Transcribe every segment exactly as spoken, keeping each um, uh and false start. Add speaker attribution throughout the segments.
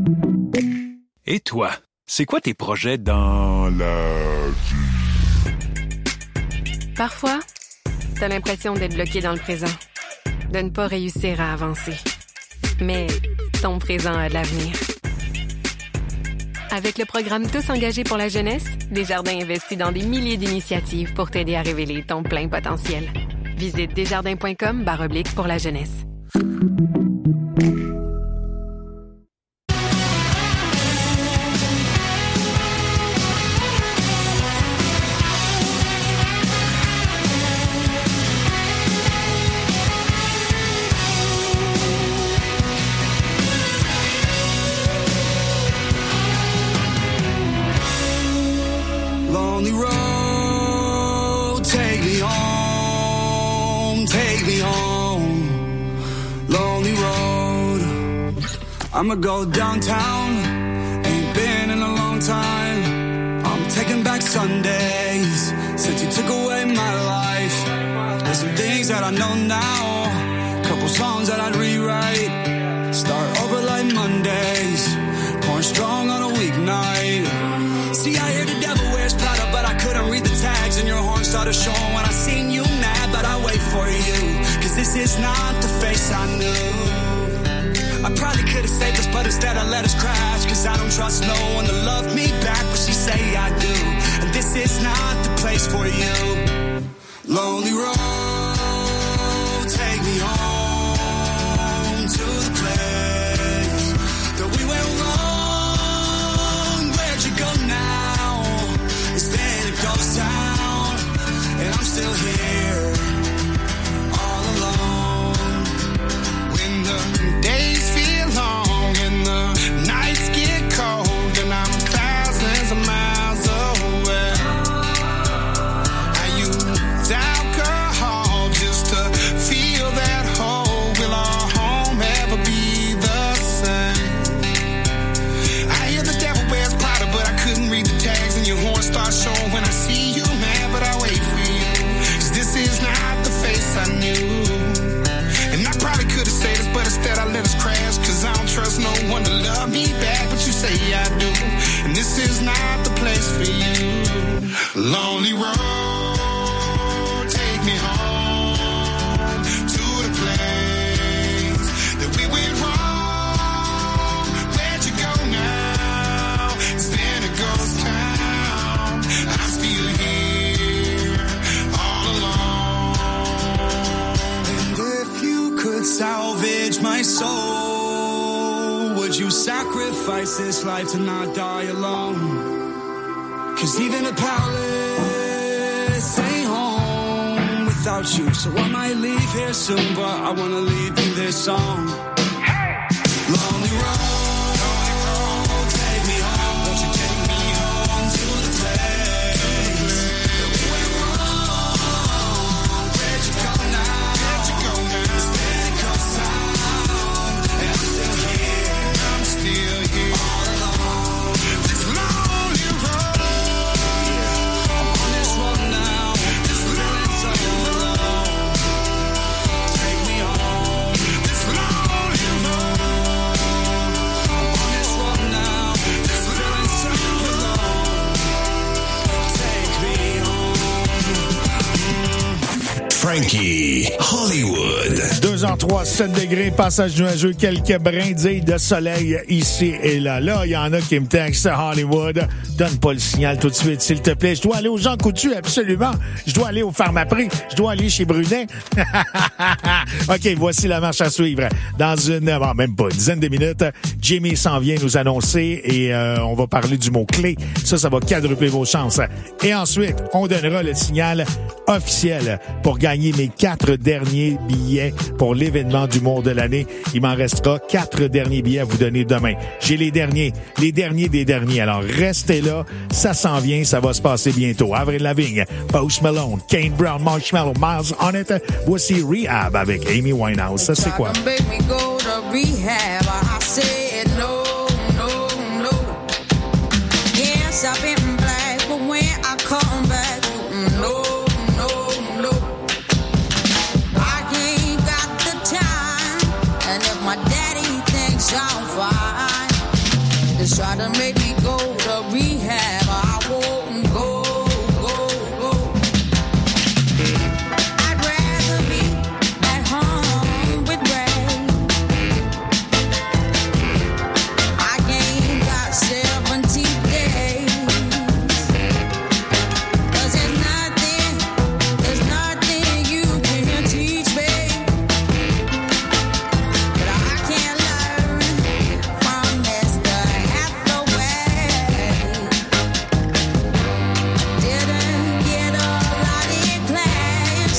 Speaker 1: Et toi, c'est quoi tes projets dans la vie?
Speaker 2: Parfois, t'as l'impression d'être bloqué dans le présent, de ne pas réussir à avancer. Mais ton présent a de l'avenir. Avec le programme Tous engagés pour la jeunesse, Desjardins investit dans des milliers d'initiatives pour t'aider à révéler ton plein potentiel. Visite desjardins.com barre oblique pour la jeunesse.
Speaker 3: Lonely road, take me home, take me home. Lonely road, I'ma go downtown, ain't been in a long time. I'm taking back Sundays, since you took away my life. There's some things that I know now, couple songs that I'd rewrite. Start over like Mondays, pouring strong on a weeknight. See, I hear the devil wears Prada, but I couldn't read the tags, and your horn started showing when I seen you mad, but I wait for you, cause this is not the face I knew. I probably could've saved us, but instead I let us crash, cause I don't trust no one to love me back, but she say I do, and this is not the place for you. Lonely road, take me home to the place that we went wrong. Where'd you go now? It's been a ghost town, and I'm still here, all alone. When the days feel long and the nights get cold, and I'm thousands of miles away, I use alcohol just to feel that hole. Will our home ever be the same? I hear the devil wears Prada, but I couldn't read the tags, and your horn starts showing when I see you mad, but I wait for you, cause this is not the face I knew. And I probably could've said this, but instead I let us crash, cause I don't trust no one to love me back, but you say I do, and this is not the place for you. Lonely road, take me home to the place that we went wrong. Where'd you go now? It's been a ghost town, I'm still here, all alone. And if you could salvage my soul, would you sacrifice this life to not die alone? Cause even a palace ain't home without you, so I might leave here soon, but I wanna leave you this song. Lonely road, take me home, won't you take me home to the place that we went wrong? Where'd you go now? Where'd you go now? It's been a ghost town, and I'm still here, I'm still here, all alone. This lonely road, I'm on this road now, this feeling so alone. Take me home, this lonely road, I'm on this road now, this feeling so alone. Take me home.
Speaker 4: Frankie Hollywood.
Speaker 5: deux heures trois, sept degrés, passage nuageux, quelques brindilles de soleil ici et là. Là, il y en a qui me textent Hollywood. Donne pas le signal tout de suite, s'il te plaît. Je dois aller aux Jean Coutu, absolument. Je dois aller au Pharmaprix. Je dois aller chez Brunet. OK, voici la marche à suivre. Dans une, bon, même pas une dizaine de minutes, Jimmy s'en vient nous annoncer et euh, on va parler du mot-clé. Ça, ça va quadrupler vos chances. Et ensuite, on donnera le signal officiel pour gagner mes quatre derniers billets pour l'événement d'humour de l'année. Il m'en restera quatre derniers billets à vous donner demain. J'ai les derniers, les derniers des derniers. Alors, restez là. Ça s'en vient, ça va se passer bientôt. Avril Lavigne, Post Malone, Kane Brown, Marshmallow, Miles On It. Voici Rehab avec Amy Winehouse. Ça, c'est quoi?
Speaker 6: I've been black, but when I come back, no, no, no. I ain't got the time, and if my daddy thinks I'm fine, Just try to make me go to rehab. I won't go, go, go. I'd rather be at home with Ray. I ain't got seventy days. 'Cause there's nothing, there's nothing you can teach me. But I can't learn from Mister Hathaway. Didn't get a lot in class,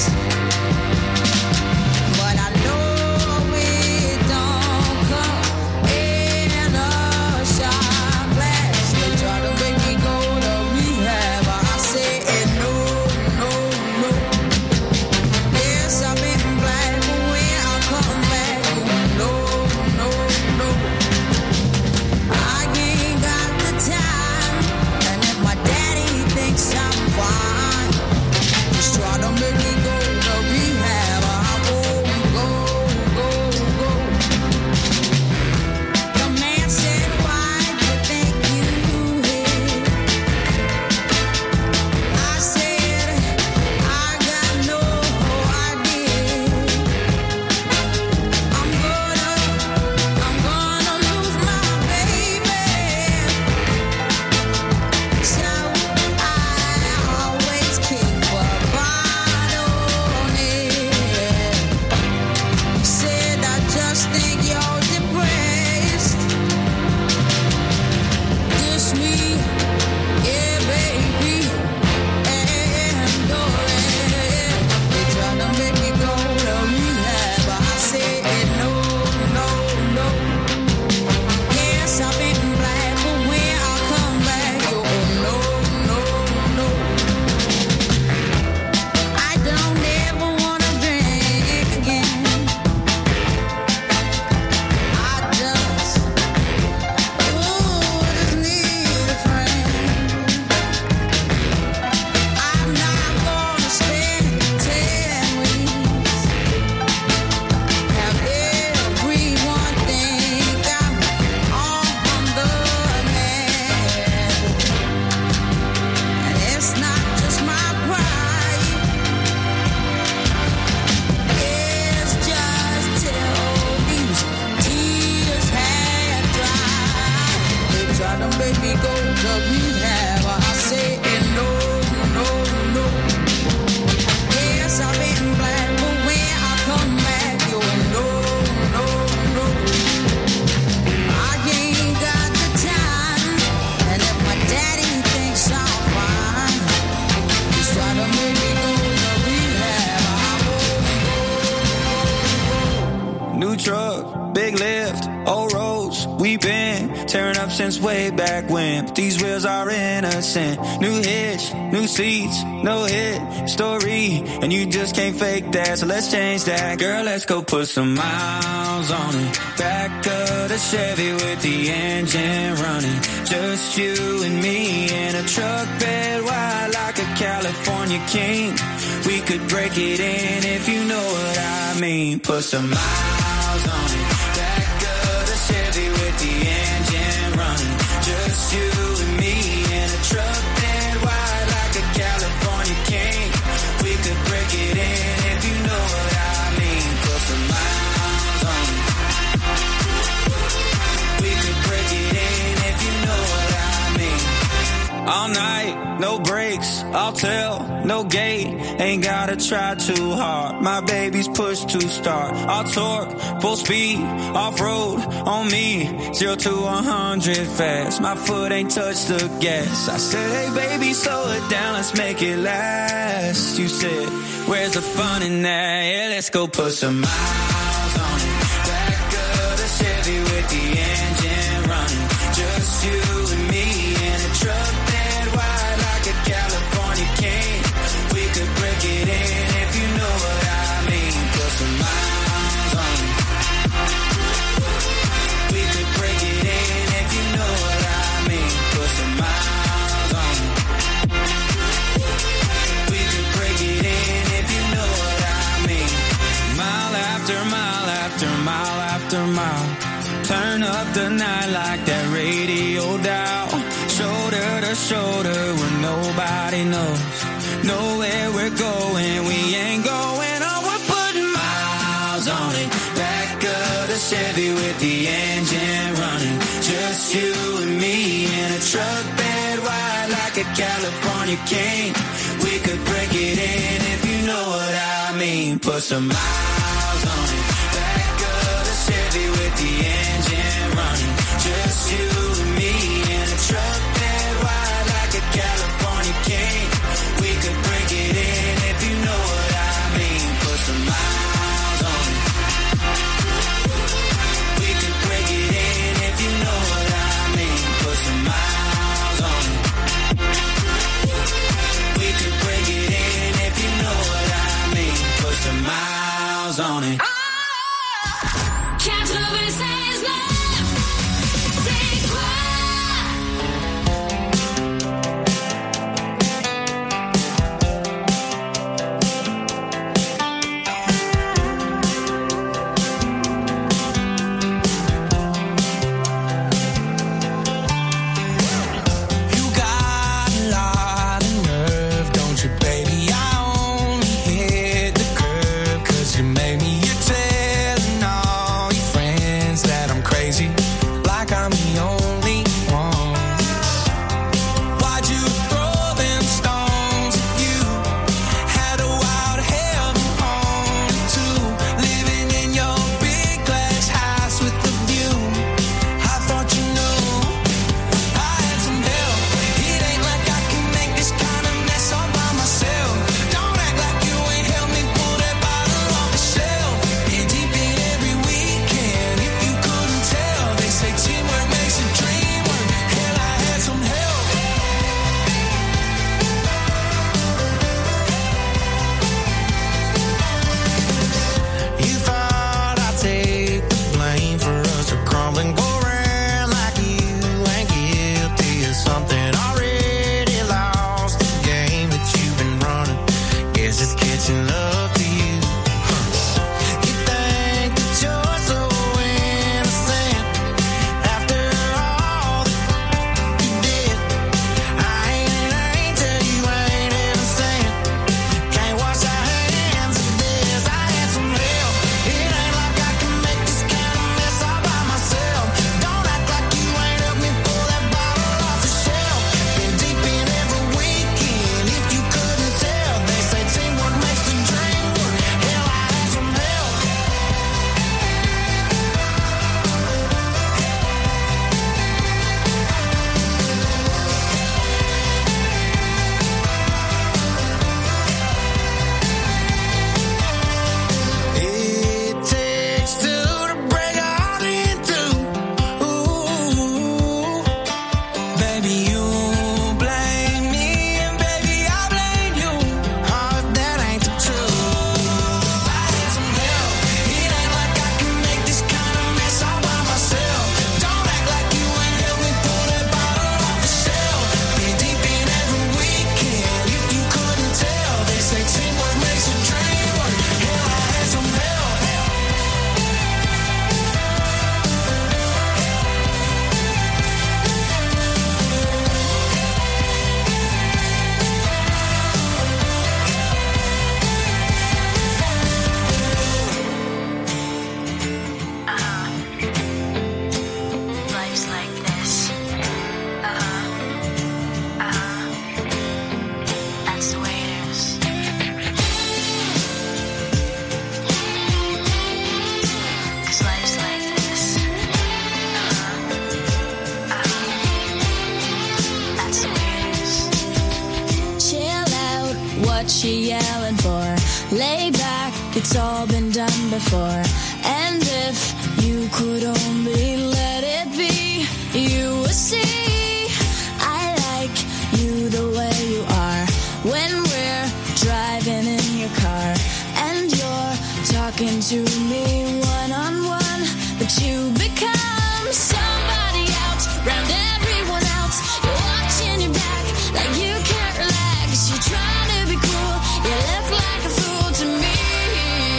Speaker 6: but I know it don't come in a shot glass. They try to make me go to rehab. I said no, no, no. Yes, I've been black, but when I come back, no, no, no. I ain't got the time, and if my daddy thinks I'm fine, just try to make me go to rehab. I won't go, go, go. The man said, why do you think you hit? I said, I got no idea. I'm gonna, I'm gonna lose my baby. So I always keep a bottle on it. He said, I just think you're depressed. Just me, yeah, baby, and go ahead. They try to make me go to rehab, but I said no, no, no. Yes, I've been black, but when I come back, you no, no, no. I don't ever wanna drink again. I just, ooh, just need a friend. I'm not gonna spend ten weeks. Have everyone think I'm on the net. And it's not just my pride. It's just till these tears have dried. They try to make me go to rehab. I say no, no, no. Yes, I've been black, but when I come back, you no, no, no. I ain't got the time, and if my daddy thinks I'm fine, just try to make me go to rehab. I won't.
Speaker 7: New truck, big lift, old roads. We been tearing up since way back when. But these wheels are innocent. New hitch, new seats, no hit story, and you just can't fake that. So let's change that, girl. Let's go put some miles on it. Back of the Chevy with the engine running. Just you and me in a truck bed wide like a California king. We could break it in if you know what I mean. Put some miles on it. Back of the Chevy with the engine running. Just you and me in a truck bed wide like a California king. We could break it in if you know what I mean. Put some miles on it. We could break it in if you know what I mean. All night, no brakes, I'll tell, no gate. Ain't gotta try too hard. My baby's push to start. I'll torque, full speed, off-road on me. Zero to one hundred fast. My foot ain't touched the gas. I said, hey baby, slow it down, let's make it last. You said, where's the fun in that? Yeah, let's go put some miles on it. Back of the Chevy with the engine running. Just you and me in a truck bed wide like a California king. We could break it in if you know what I mean. Put some miles on it. We could break it in if you know what I mean. Put some miles on it. We could break it in if you know what I mean. Mile after mile after mile after mile. Turn up the night. shoulder where nobody knows. Know where we're going, we ain't going on. We're putting miles on it. Back of the Chevy with the engine running. Just you and me in a truck bed wide like a California king. We could break it in if you know what I mean. Put some miles on it. Back of the Chevy with the engine running. Just you and me in a truck bed wide like a California king. We could break it in if you know what I mean. Put some miles on it. We could break it in if you know what I mean. Put some miles on it. We could break it in if you know what I mean. Put some miles on it.
Speaker 6: Can't over says love. C'est quoi?
Speaker 7: You got a lot of nerve, don't you, baby? I only hit the curb 'cause you made me. You're telling all your friends that I'm crazy, like I'm the only one. Why'd you throw them stones if you had a wild heaven on too? Living in your big glass house with the view. I thought you knew I had some help. It ain't like I can make this kind of mess all by myself. Don't act like you ain't helped me pull that bottle off the shelf. Been deep in every weekend. If you couldn't tell, they say teamwork makes a dream work. Hell, I had some help. You thought I'd take the blame for us to crumble and go around like you ain't guilty of something already lost. The game that you've been running, guess it's catching up to you. Huh. You think that you're so innocent after all that you did. I ain't an angel, you ain't innocent. Can't wash our hands of this. I had some help. It ain't like I can make this kind of mess all by myself. Don't act like you ain't helped me pull that bottle off the shelf. Been deep in every weekend. If you couldn't tell, they say teamwork makes the dream work. Hell, I had some help. It takes two to break a heart in two. Ooh, baby, you blame me and baby I blame you. Oh, if that ain't the truth. I had some help. It ain't like I can make this kind of mess all by myself. Don't act like you ain't helped me pull that bottle off the shelf. Been deep in every weekend. If you couldn't tell, they say teamwork makes a dream work. Hell, I had some help.
Speaker 8: Life's like this. Uh-huh. Uh-huh. That's the way it is. 'Cause life's like this. Uh-huh. Uh-huh. That's the way it is.
Speaker 6: Chill out, what she yelling for? Lay back, it's all been done before. And if you could only let it be, you would see I like you the way you are. When we're driving in your car and you're talking to me one on one, but you become somebody else round everyone else. You're watching your back like you can't relax. You're trying to be cool, you look like a fool to me.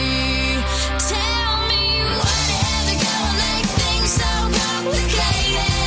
Speaker 6: Tell me whatever gonna make things so complicated.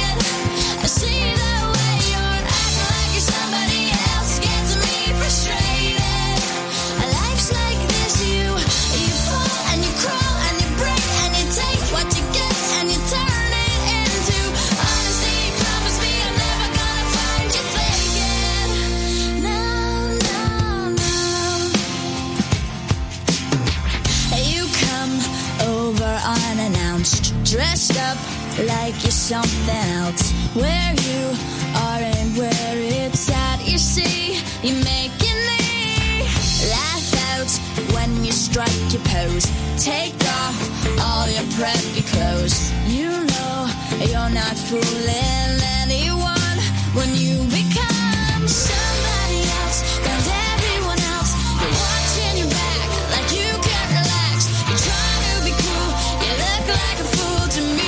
Speaker 6: like you're something else. Where you are and where it's at, you see, you're making me laugh out when you strike your pose. Take off all your preppy clothes. You know you're not fooling anyone when you become somebody else. And everyone else, you're watching your back like you can't relax. You're trying to be cool, you look like a fool to me.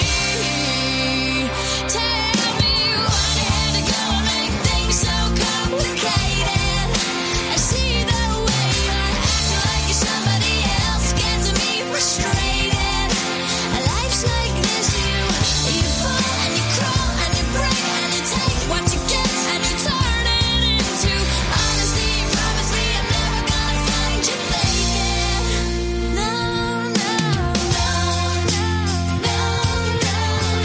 Speaker 6: Tell me why you had to go and make things so complicated. I see the way you're acting like you're somebody else, getting me frustrated. Life's like this, you, you fall and you crawl and you break and you take what you get and you turn it into honesty. Promise me I'm never gonna find you faking. No, no, no, no, no, no,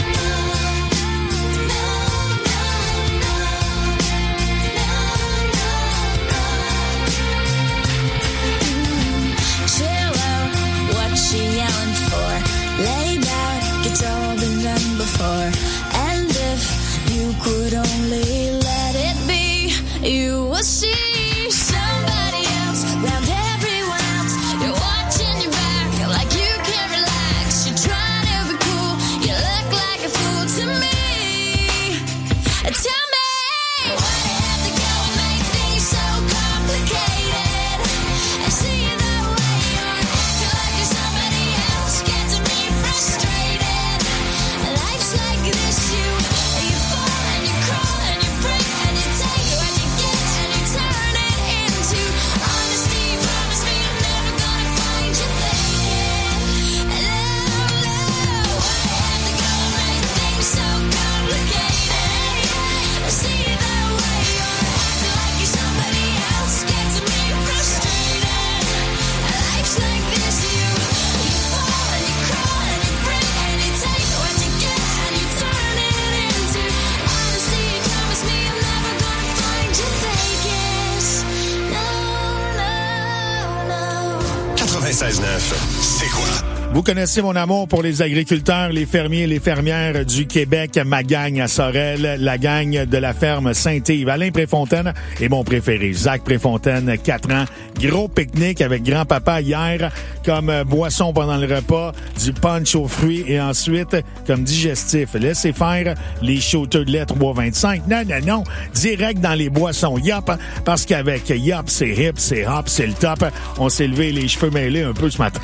Speaker 6: no, chill out, what she yelling for? Lay back, it's all been done before. And if you could only let it be, you will see somebody else round everyone else. You're watching your back like you can't relax. You're trying to be cool, you look like a fool to me. Tell me why do you have to go and make things so complicated? I see the way you're acting like you're somebody else, getting me frustrated. Life's like this, you you fall and you crawl and you break and you take what you get and you turn it into honesty. Promise me I'm never gonna find you faking. No, no, why do you have to go and make things so complicated? I see the way you're acting like you're somebody else, getting me frustrated. Life's like this, you you fall and you crawl and you break and you take what you get and you turn it into honesty. Promise me I'm never gonna find you faking. No, no, no.
Speaker 4: quatre-vingt-seize neuf, c'est quoi?
Speaker 5: Vous connaissez mon amour pour les agriculteurs, les fermiers et les fermières du Québec, ma gang à Sorel, la gang de la ferme Saint-Yves. Alain Préfontaine est mon préféré. Zach Préfontaine, quatre ans. Gros pique-nique avec grand-papa hier comme boisson pendant le repas, du punch aux fruits et ensuite comme digestif. Laissez faire les shooters de lait trois vingt-cinq. Non, non, non. Direct dans les boissons Yop, parce qu'avec Yop, c'est hip, c'est hop, c'est le top. On s'est levé les cheveux mêlés un peu ce matin.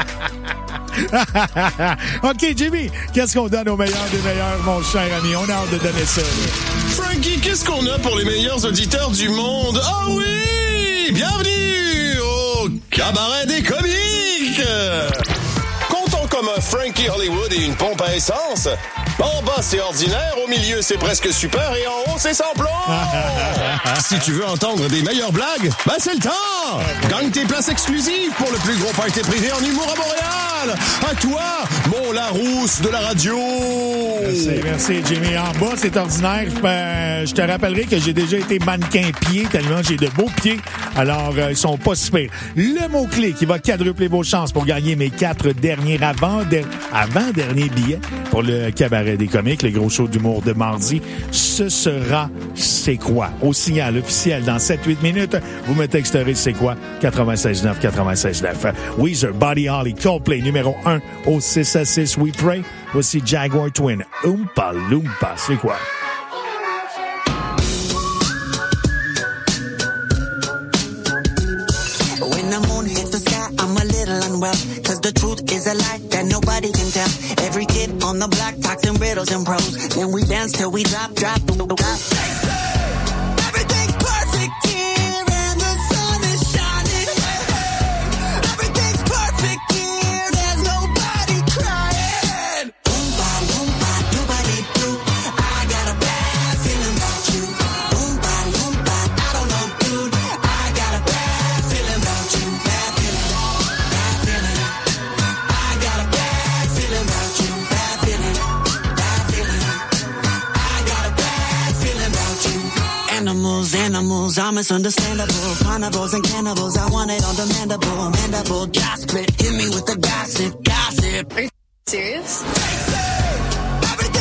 Speaker 5: OK, Jimmy, qu'est-ce qu'on donne aux meilleurs des meilleurs, mon cher ami? On a hâte de donner ça.
Speaker 9: Frankie, qu'est-ce qu'on a pour les meilleurs auditeurs du monde? Ah oh oui! Bienvenue au Cabaret des comiques! Comptons comme un Frankie Hollywood et une pompe à essence. En bas, c'est ordinaire, au milieu, c'est presque super, et en haut, c'est sans plomb! Si tu veux entendre des meilleures blagues, ben c'est le temps! Gagne tes places exclusives pour le plus gros party privé en humour à Montréal! À toi, mon Larousse de la radio!
Speaker 5: Merci, merci, Jimmy. En bas, c'est ordinaire. Euh, je te rappellerai que j'ai déjà été mannequin pied, tellement j'ai de beaux pieds. Alors, euh, ils sont pas super. Le mot-clé qui va quadrupler vos chances pour gagner mes quatre derniers avant, de, avant-derniers billets pour le Cabaret des comiques, le gros show d'humour de mardi, ce sera C'est quoi? Au signal officiel dans sept huit minutes, vous me texterez C'est quoi? quatre-vingt-seize neuf, quatre-vingt-seize neuf. Weezer, Buddy Holly, Coldplay, numéro un au six à six, We Pray. Voici Jaguar Twin, Oompa Loompa, C'est quoi?
Speaker 10: When the moon hits the sky, I'm a little unwell. Cause the truth is a lie that nobody can tell. Every kid on the block talks in riddles and prose. Then we dance till we drop, drop, drop. Everything's perfect here and the sun is shining. Everything's perfect here, there's nobody crying. Oompa loompa, doobity doo. I got a bad feeling about you. Oompa loompa, I don't know, dude. I got a bad feeling about you. Bad feeling, bad feeling. I got a bad feeling about you. Bad feeling, bad feeling. I got a bad feeling about you. Animals, animals, I'm misunderstandable. Carnivores and cannibals, I want it on the mandible. Mandible, jaw split, hit me with the gossip, gossip.
Speaker 8: Are you serious?
Speaker 10: Everything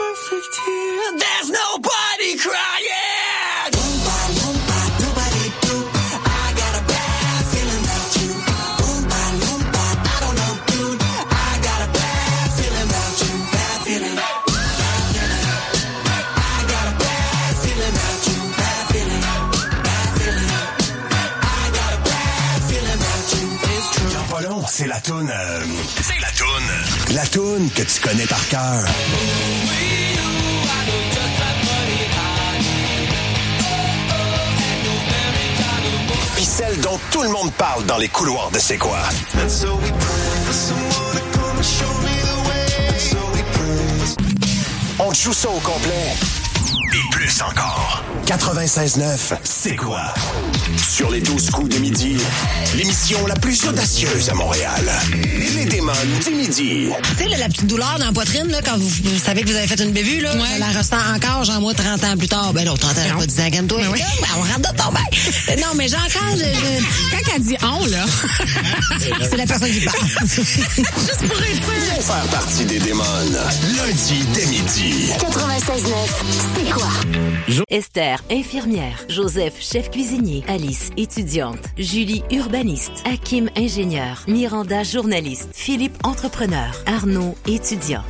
Speaker 10: perfect here. There's nobody crying. Oompa loompa doobity doo. I got a bad feeling about you. Oompa loompa, I don't know, dude. I got a bad feeling about you. Bad feeling, bad feeling. I got a bad feeling about you. Bad feeling, bad feeling. I got a bad feeling about you. It's true.
Speaker 4: Dans pas long, c'est la toune. Euh, c'est la toune. La toune que tu connais par cœur. Puis celle dont tout le monde parle dans les couloirs de C'est quoi. On te joue ça au complet. Et plus encore. quatre-vingt-seize neuf, C'est quoi? Sur les douze coups de midi, l'émission la plus audacieuse à Montréal. Les démons du midi.
Speaker 11: Tu sais, là, la petite douleur dans la poitrine, là, quand vous, vous savez que vous avez fait une bévue, là,
Speaker 12: Ouais.
Speaker 11: la ressent encore, genre, moi, trente ans plus tard. Ben non, trente ans, j'ai pas dix ans, calme-toi.
Speaker 12: Ben oui.
Speaker 11: Ben, on rentre dans ton bain. Non, mais j'ai encore... Je, je...
Speaker 12: Quand elle dit on, là.
Speaker 11: C'est la personne qui parle.
Speaker 12: Juste pour être sûr.
Speaker 4: Viens faire partie des démons. Lundi dès midi.
Speaker 8: quatre-vingt-seize neuf, c'est quoi?
Speaker 13: Esther, infirmière. Joseph, chef cuisinier. Alice, étudiante. Julie, urbaniste. Hakim, ingénieur. Miranda, journaliste. Philippe, entrepreneur. Arnaud, étudiant.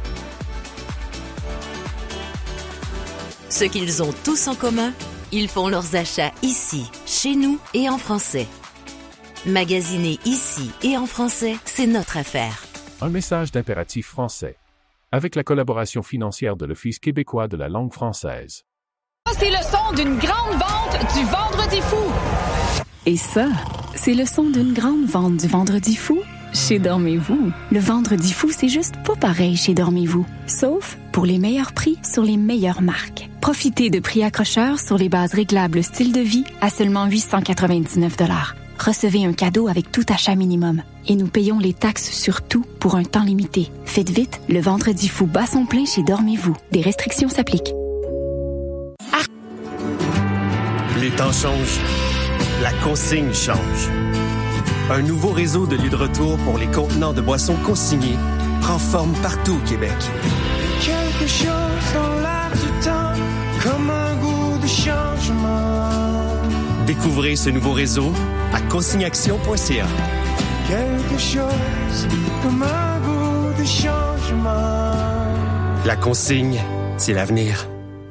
Speaker 13: Ce qu'ils ont tous en commun, ils font leurs achats ici, chez nous et en français. Magasiner ici et en français, c'est notre affaire.
Speaker 14: Un message d'impératif français. Avec la collaboration financière de l'Office québécois de la langue française.
Speaker 15: C'est le son d'une grande vente du Vendredi fou.
Speaker 16: Et ça, c'est le son d'une grande vente du Vendredi fou chez Dormez-vous. Le Vendredi fou, c'est juste pas pareil chez Dormez-vous. Sauf pour les meilleurs prix sur les meilleures marques. Profitez de prix accrocheurs sur les bases réglables style de vie à seulement huit cent quatre-vingt-dix-neuf dollars. Recevez un cadeau avec tout achat minimum. Et nous payons les taxes sur tout pour un temps limité. Faites vite, le Vendredi fou bat son plein chez Dormez-vous. Des restrictions s'appliquent.
Speaker 17: Les temps changent. La consigne change. Un nouveau réseau de lieux de retour pour les contenants de boissons consignés prend forme partout au Québec.
Speaker 10: Quelque chose dans l'air du temps, comme un goût de changement.
Speaker 17: Découvrez ce nouveau réseau à consignaction point c a.
Speaker 10: Quelque chose comme un goût de changement.
Speaker 17: La consigne, c'est l'avenir.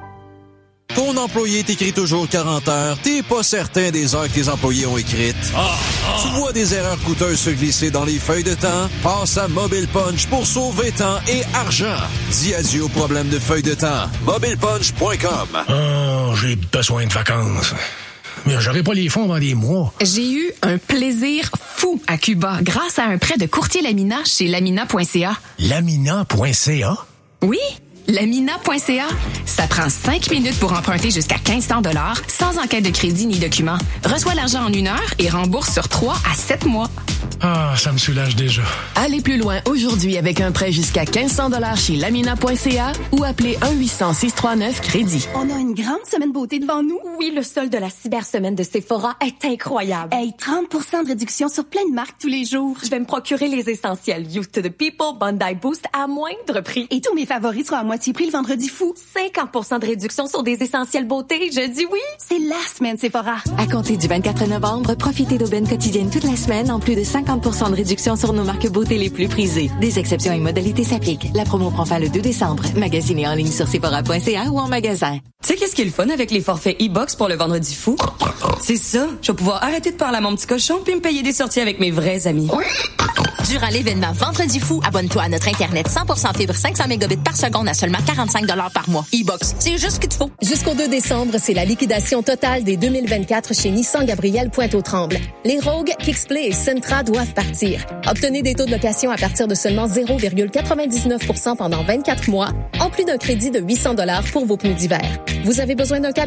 Speaker 18: Ton employé t'écrit toujours quarante heures, t'es pas certain des heures que tes employés ont écrites.
Speaker 10: Ah, ah.
Speaker 18: Tu vois des erreurs coûteuses se glisser dans les feuilles de temps? Passe à Mobile Punch pour sauver temps et argent. Dis adieu aux problèmes de feuilles de temps. mobile punch point com.
Speaker 19: Oh, j'ai besoin de vacances. Mais j'aurai pas les fonds dans des mois.
Speaker 12: J'ai eu un plaisir fou à Cuba grâce à un prêt de courtier Lamina chez lamina point c a.
Speaker 19: lamina point c a?
Speaker 12: Oui, lamina point c a. Ça prend cinq minutes pour emprunter jusqu'à quinze cents dollars sans enquête de crédit ni document. Reçois l'argent en une heure et rembourse sur trois à sept mois.
Speaker 19: Ah, ça me soulage déjà.
Speaker 20: Allez plus loin aujourd'hui avec un prêt jusqu'à quinze cents dollars chez lamina point c a ou appelez un huit cents six trois neuf crédit.
Speaker 21: On a une grande semaine beauté devant nous. Oui, le solde de la cybersemaine de Sephora est incroyable. Hey, trente pour cent de réduction sur plein de marques tous les jours. Je vais me procurer les essentiels Youth to the People, Bondi Boost à moindre prix. Et tous mes favoris seront à moitié prix le vendredi fou. cinquante pour cent de réduction sur des essentiels beauté. Je dis oui. C'est la semaine Sephora.
Speaker 2: À compter du vingt-quatre novembre, profitez d'aubaines quotidiennes toute la semaine en plus de cinquante pour cent de réduction sur nos marques beauté les plus prisées. Des exceptions et modalités s'appliquent. La promo prend fin le deux décembre. Magasinez en ligne sur sephora point c a ou en magasin.
Speaker 22: Tu sais qu'est-ce qui est le fun avec les forfaits e-box pour le vendredi fou? C'est ça. Je vais pouvoir arrêter de parler à mon petit cochon puis me payer des sorties avec mes vrais amis.
Speaker 23: Durant l'événement Vendredi fou, abonne-toi à notre Internet cent pour cent fibre cinq cents mégabits par seconde à seulement quarante-cinq dollars par mois. E-box, c'est juste ce qu'il te faut.
Speaker 24: Jusqu'au deux décembre, c'est la liquidation totale des deux mille vingt-quatre chez Nissan Gabriel Pointe-aux-Trembles. Les Rogue, Kixplay et Sentra doivent partir. Obtenez des taux de location à partir de seulement zéro virgule quatre-vingt-dix-neuf pour cent pendant vingt-quatre mois, en plus d'un crédit de huit cents dollars pour vos pneus d'hiver. Vous avez besoin d'un camion?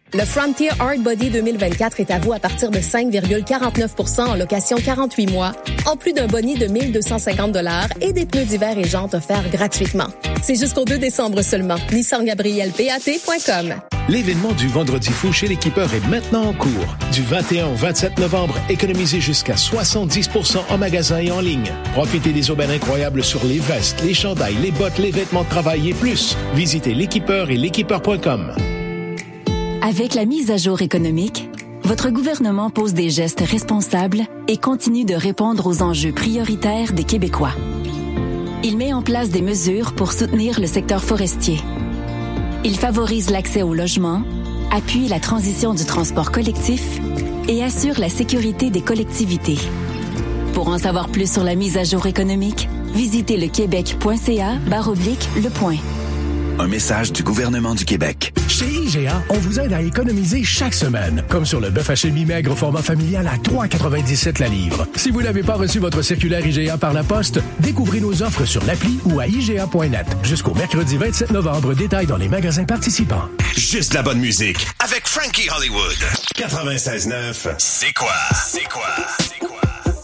Speaker 24: Le Frontier Hard Body deux mille vingt-quatre est à vous à partir de cinq virgule quarante-neuf pour cent en location quarante-huit mois, en plus d'un boni de mille deux cent cinquante dollars et des pneus d'hiver et jantes offerts gratuitement. C'est jusqu'au deux décembre seulement. Nissan Gabriel P A T point com.
Speaker 1: L'événement du Vendredi fou chez l'équipeur est maintenant en cours. Du vingt et un au vingt-sept novembre, économisez jusqu'à soixante-dix pour cent en magasin et en ligne. Profitez des aubaines incroyables sur les vestes, les chandails, les bottes, les vêtements de travail et plus. Visitez l'équipeur et l'équipeur point com.
Speaker 24: Avec la mise à jour économique, votre gouvernement pose des gestes responsables et continue de répondre aux enjeux prioritaires des Québécois. Il met en place des mesures pour soutenir le secteur forestier. Il favorise l'accès au logement, appuie la transition du transport collectif et assure la sécurité des collectivités. Pour en savoir plus sur la mise à jour économique, visitez le québec point c a barre oblique le point.
Speaker 3: Un message du gouvernement du Québec.
Speaker 19: Chez I G A, on vous aide à économiser chaque semaine. Comme sur le bœuf haché mi-maigre format familial à trois quatre-vingt-dix-sept la livre. Si vous n'avez pas reçu votre circulaire I G A par la poste, découvrez nos offres sur l'appli ou à I G A point net. Jusqu'au mercredi vingt-sept novembre, détail dans les magasins participants.
Speaker 4: Juste la bonne musique avec Frankie Hollywood. quatre-vingt-seize neuf, c'est quoi? C'est quoi? C'est quoi?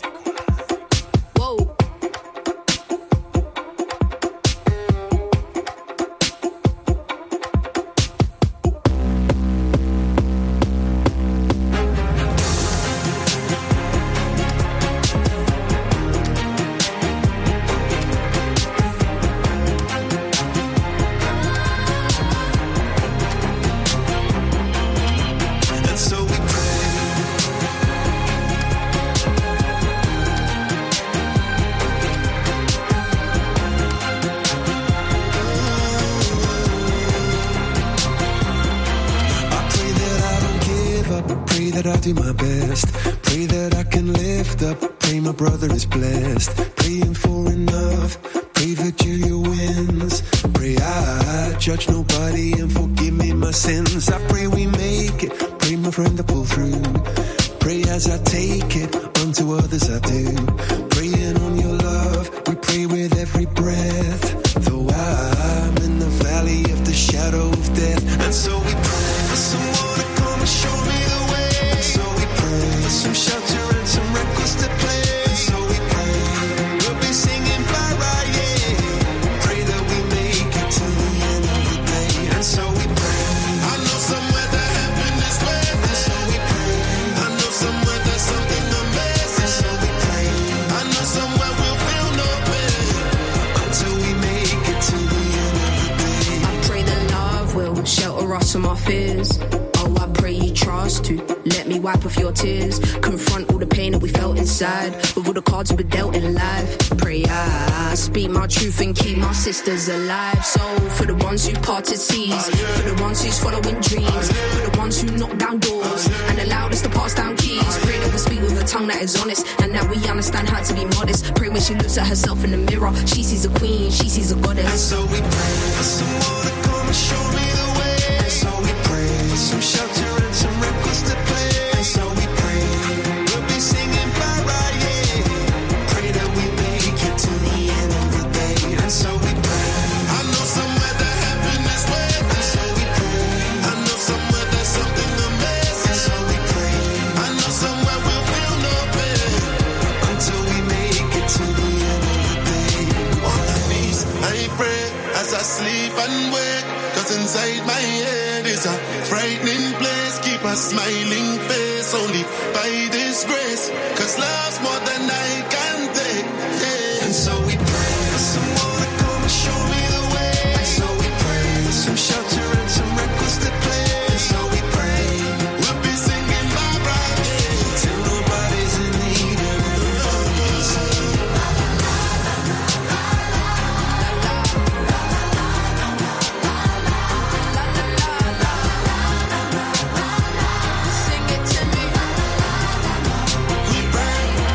Speaker 6: Do my best. Pray that I can lift up. Pray my brother is blessed. Praying for enough. Pray Virginia wins. Pray I judge nobody and forgive me my sins. I pray we make it. Pray my friend to pull through. Pray as I take it. Unto others I do. Praying on your love. We pray with every breath. Though I'm in the valley of the shadow of death. And so we pray for someone to come and show me the way. For some shelter and some records to play. So we pray, we'll be singing bye-bye, yeah. Pray that we make it to the end of the day. And so we pray, I know somewhere that heaven is waiting. And so we pray, I know somewhere there's something amazing. And so we pray, I know somewhere we'll feel no pain until we make it to the end of the day.
Speaker 7: I pray that love will shelter us from our fears. Oh, I pray you trust to let me wipe off your tears. Confront all the pain that we felt inside with all the cards we've been dealt in life. Pray I speak my truth and keep my sisters alive. So for the ones who parted seas, for the ones who's following dreams, for the ones who knock down doors and allowed us to pass down keys. Pray that we speak with a tongue that is honest and that we understand how to be modest. Pray when she looks at herself in the mirror, she sees a queen, she sees a goddess.
Speaker 6: And so we pray for someone to come and show me the way. And so we pray for some shelter and some records to play. And so we pray, we'll be singing bye-bye, yeah. Pray that we make it to the end of the day. And so we pray, I know somewhere that heaven is waiting. And so we pray, I know somewhere there's something amazing. And so we pray, I know somewhere we'll feel no pain until we make it to the end of the day.
Speaker 25: On my knees, I pray as I sleep and wake. Cause inside my head is a frightening place. Keep a smiling face only by this grace. Cause love's more than I can take, yeah.
Speaker 6: And so we pray for someone to come and show me the way. And so we pray for some shelter and some records to play. And so we pray,
Speaker 25: we'll be singing bye-bye, yeah.
Speaker 6: Till nobody's in need and nobody can see.
Speaker 7: Sing it to me.
Speaker 25: We pray.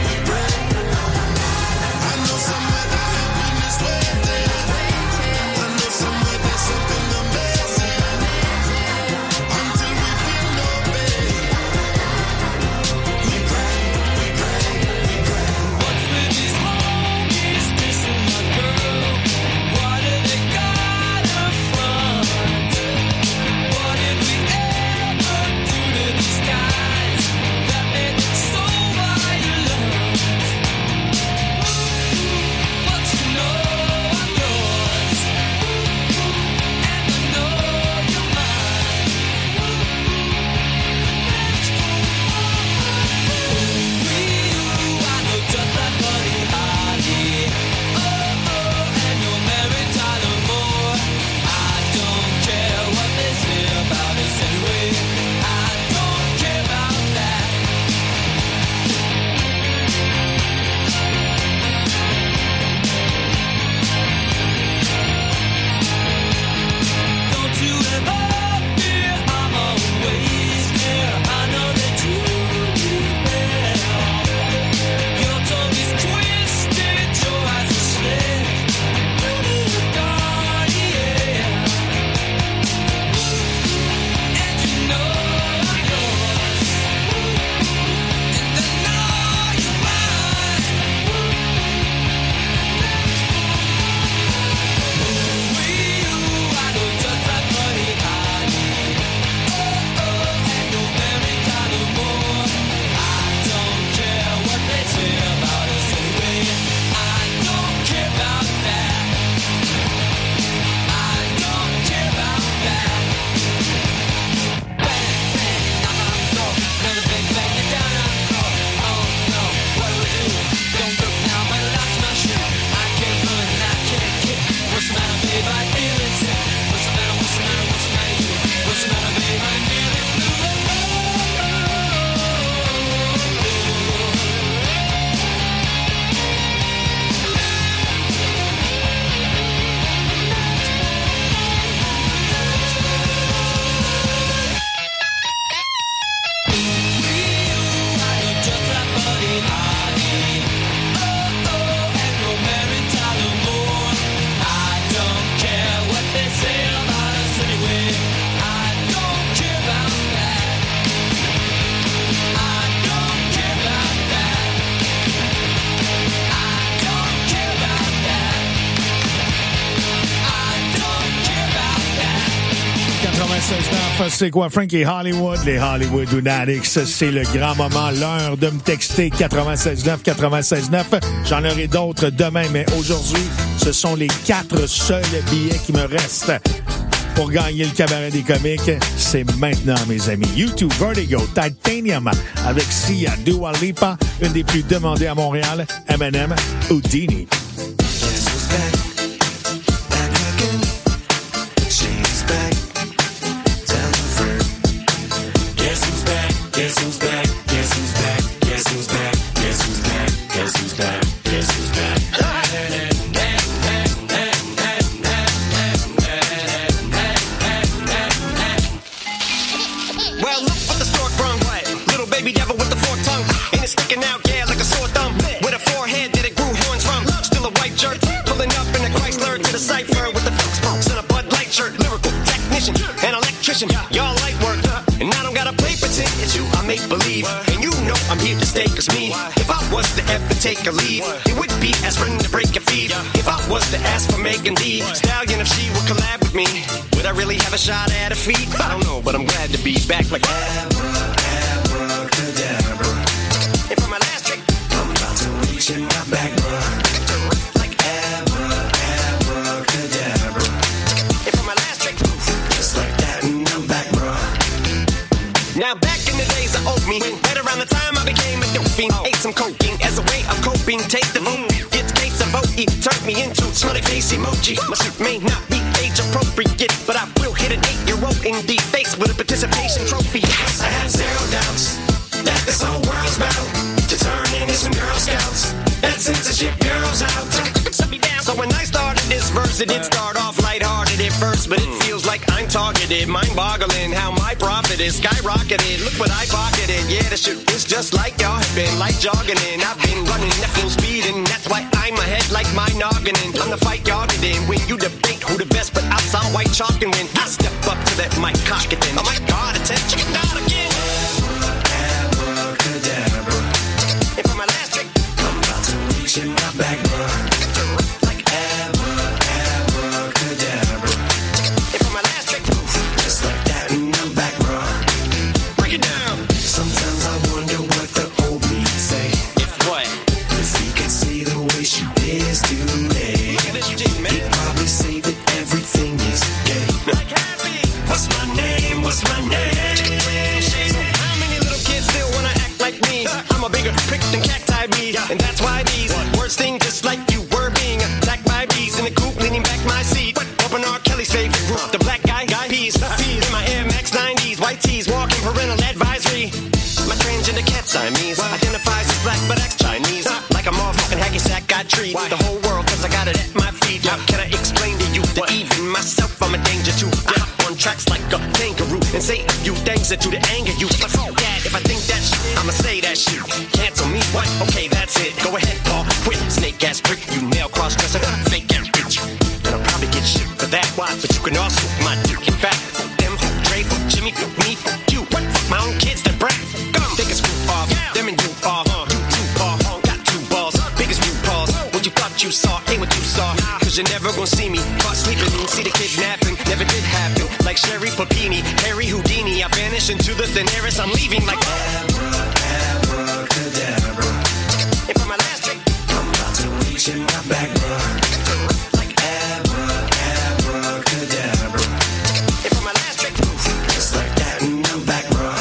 Speaker 5: quatre-vingt-seize neuf, c'est quoi? Frankie Hollywood, les Hollywood Lunatics, c'est le grand moment, l'heure de me texter quatre-vingt-seize neuf, quatre-vingt-seize neuf. J'en aurai d'autres demain, mais aujourd'hui, ce sont les quatre seuls billets qui me restent pour gagner le cabaret des comiques. C'est maintenant, mes amis. YouTube, Vertigo, Titanium, avec Sia, Dua Lipa, une des plus demandées à Montréal, Eminem, Houdini.
Speaker 10: Guess who's back? Guess who's back? Guess who's back? Guess who's back? Guess who's back? Guess who's back?
Speaker 8: Well, look what the stork brung. Little baby devil with the forked tongue. And it's sticking out, yeah, like a sore thumb. With a forehead that it grew horns from. Still a white jerk. Pulling up in a Chrysler to the cipher with the Fox Pumps and a Bud Light shirt. Lyrical technician and electrician. Y'all light work. And I don't gotta play pretend, it's you I make believe. And you know I'm here to stay, cause me, if I was to ever take a leave, it would be aspirin to break your feet. If I was to ask for Megan Thee Stallion, if she would collab with me, would I really have a shot at her feet? I don't know, but I'm glad to be back like abracadabra. And for my last trick, I'm about to reach in my back, bruh. Like abracadabra. And for my last trick, just like that, and I'm back, bruh. Now back in the days I owed me, right around the time I became a dope fiend, ate some cocaine as a way of coping. Take the vote, get the case of vote, it turned me into smiley face emoji. My suit may not be age appropriate, but I will hit an eight-year-old in the face with a participation trophy. I have zero doubts that this whole world's bound to turn into some Girl Scouts and censorship girls out. So when I started this verse, it did start off lighthearted at first, but it feels like I'm targeted, mind-boggling how my profit is skyrocketed. Look what I pocketed, yeah, the shit is just like y'all have been, like jogging in. I've been running at full speed, and that's why I'm ahead like my noggin. I'm the fight y'all get in when you debate who the best, but I saw white chalk and win. I step up to that mic, cock it then. Oh my God, attention, chicken out again. Abracadabra. And for my last trick, I'm about to reach in my back, bruh. What's my name? So how many little kids still wanna act like me? I'm a bigger prick than cacti be, and that's why these words sting just like you were being attacked by bees in the coop, leaning back my seat. Open R. Kelly's favorite group, the black guy guy peas. In my Air Max nineties, white tees, walking parental advisory. My transgender cat Siamese identifies as black but acts Chinese. Like a motherfucking hacky sack, I treat the whole world cause I got it at my feet. How can I explain to you that even myself I'm a danger to? I hop on tracks like a kangaroo and say a few things that to the anger you. But fuck that, if I think that shit, I'ma say that shit. Cancel me, what? Okay, that's it. Go ahead, Paul. Quit, snake ass prick, you nail cross dresser, fake ass bitch. And I'll probably get shit for that. Why? But you can also my dick. In fact, fuck them, fuck Dre, fuck Jimmy, fuck me, fuck you. What? Fuck my own kids that brat. Come, take a screw off. Yeah. Them and you off. Uh, you two ball, uh, got two balls. Biggest few balls. What you thought you saw ain't what you saw. Cause you're never gonna see me caught sleeping. See the kidnapping, never did happen. Like Sherry Papini, Harry Houdini. I vanish into the thin air as I'm leaving like abracadabra. And for my last trick, I'm about to reach in my back, bruh. Like abracadabra. And for my last trick, just like that, and I'm back, bruh.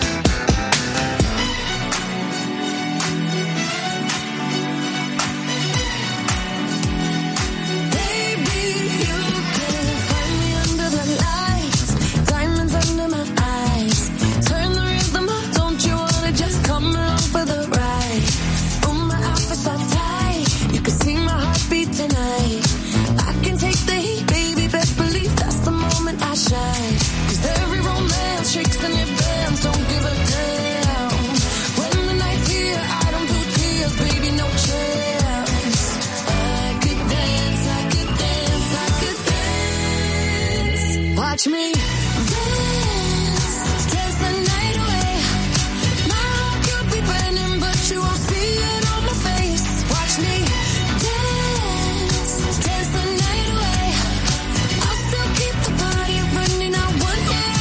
Speaker 8: Watch me dance, dance the night away. My heart could be burning, but you won't see it on my face. Watch me dance, dance the night away. I'll still keep the party running. I want it.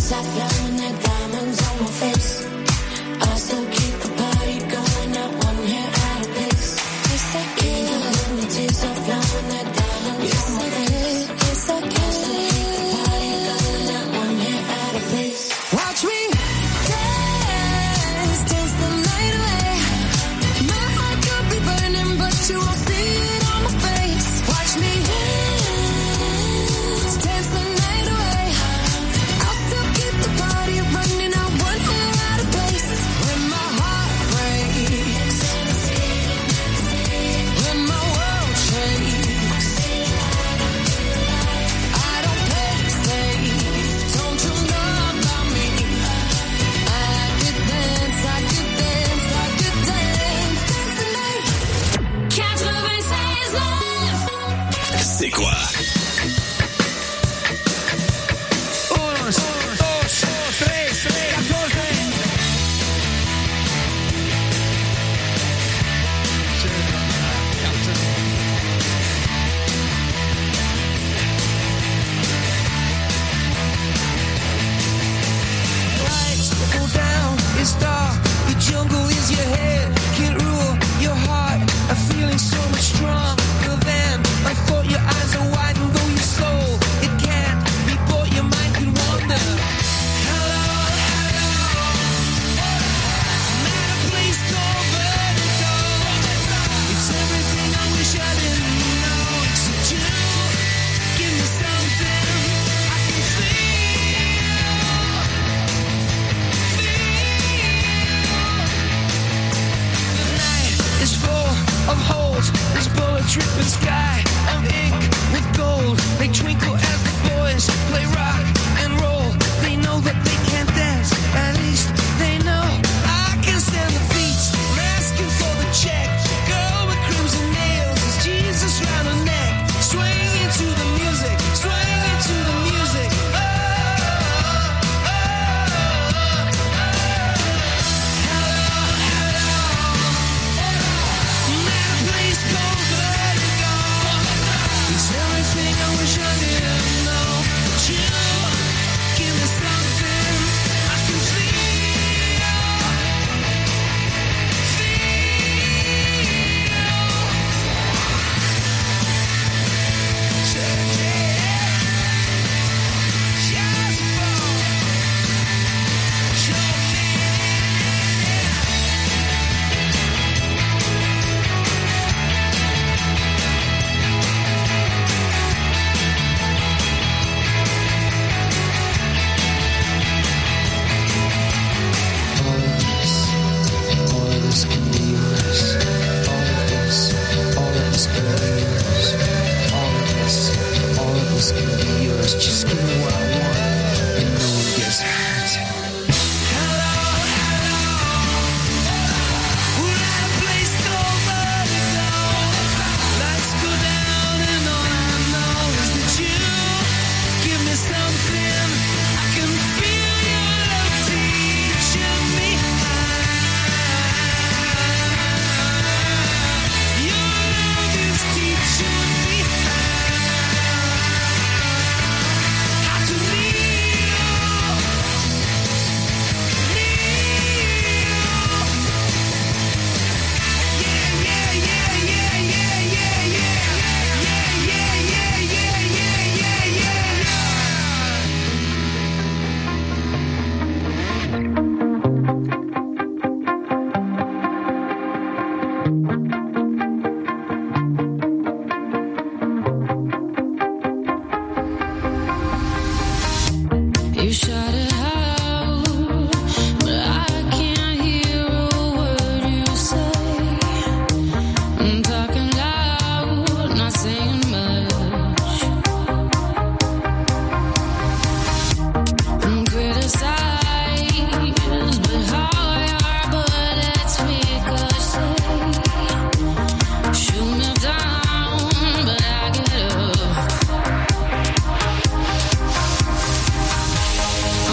Speaker 10: soft love when the diamonds on my face. I still keep the party going, not one hair out of place. Yes, I can. When the tears soft love when the diamonds yes, on my face. Yes, I can. I still keep the party going, not one hair out of place. Watch me dance, dance the night away. My heart could be burning, but you won't see it on my face. Watch me dance, dance the night away. I'll still keep the party running, not one hair out of place. When my heart breaks, when my world shakes, I don't play it safe. Don't you know about me? I could dance, I could dance, I could dance, dance tonight. quatre-vingt-seize neuf.
Speaker 4: C'est quoi?
Speaker 10: Uno, dos, tres, catorce. Lights go down, it's dark. The jungle is your head, can't rule your heart. A feeling so much stronger than I thought. Your eyes are wide and go your soul. It can't be bought, your mind can wander. Hello, hello. I'm at a place called Vertigo. It's everything I wish I didn't know. Except you, give me something I can The night is full of holes. This bullet dripping sky of ink with gold. They twinkle as the boys play rock and roll. They know that they can't dance. At least they know I can stand the beats. I'm asking for the check. Girl with crimson nails is Jesus round her neck. Swing into the music. Swing into the music. Oh, oh, oh, oh. Hello, hello. I'm at a place called Vertigo. It's everything I wish I didn't know. But you give me something I can feel. All of this can be yours. All of this, all of this can be yours. All of this, all of this can be yours. Just give me what I want, and no one gets hurt. Hello, hello. We're at a place called Vertigo. Lights go down, and all I know is that you give me something. I can feel your love teaching me Your love is teaching me how to need you, need you. Yeah, yeah, yeah, yeah, yeah, yeah, yeah, yeah, yeah, yeah, yeah, yeah, yeah, You shut it out, but I can't hear a word you say. I'm talking loud, not saying much. I'm criticized, but how your bullets ricochet. Shoot me down, but I get up.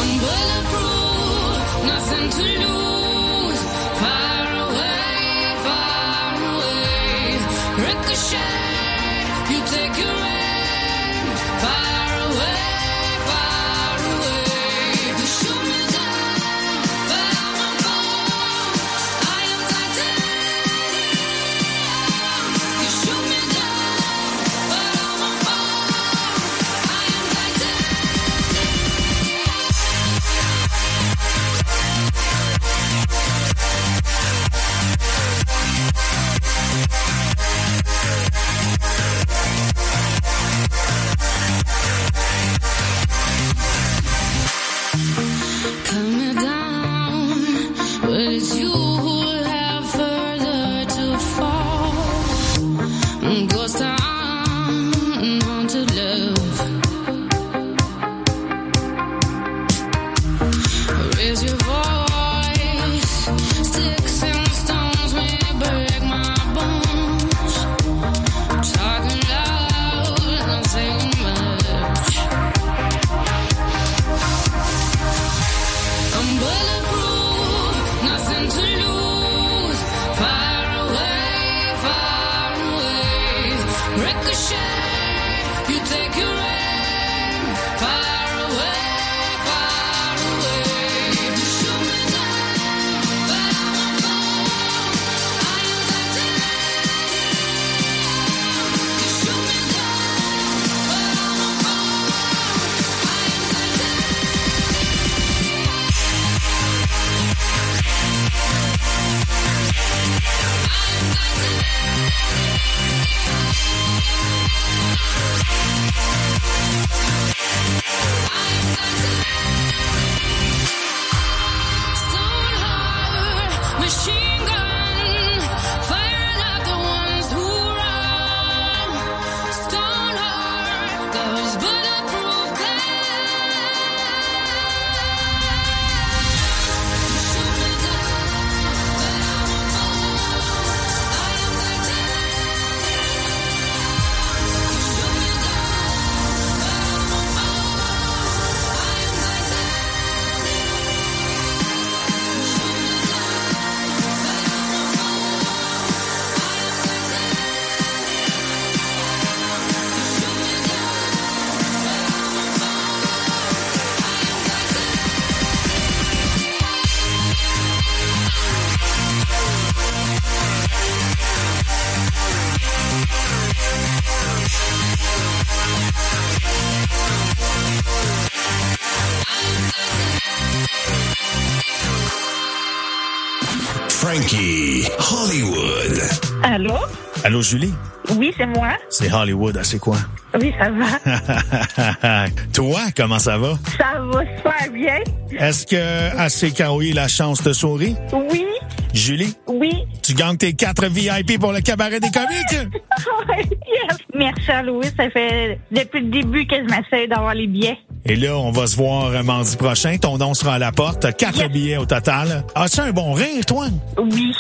Speaker 4: Frankie Hollywood.
Speaker 9: Allô?
Speaker 5: Allô, Julie?
Speaker 9: Oui, c'est moi.
Speaker 5: C'est Hollywood, ah, c'est quoi?
Speaker 9: Oui, ça va.
Speaker 5: Toi, comment ça va?
Speaker 9: Ça va super bien.
Speaker 5: Est-ce que à C K O I, la chance te sourit?
Speaker 9: Oui.
Speaker 5: Julie?
Speaker 9: Oui.
Speaker 5: Tu gagnes tes quatre V I P pour le cabaret des comiques?
Speaker 9: Yes. Merci à Louis. Ça fait depuis le début que je m'essaie d'avoir les billets.
Speaker 5: Et là, on va se voir mardi prochain. Ton nom sera à la porte. T'as quatre yes. billets au total. As-tu un bon rire, toi?
Speaker 9: Oui.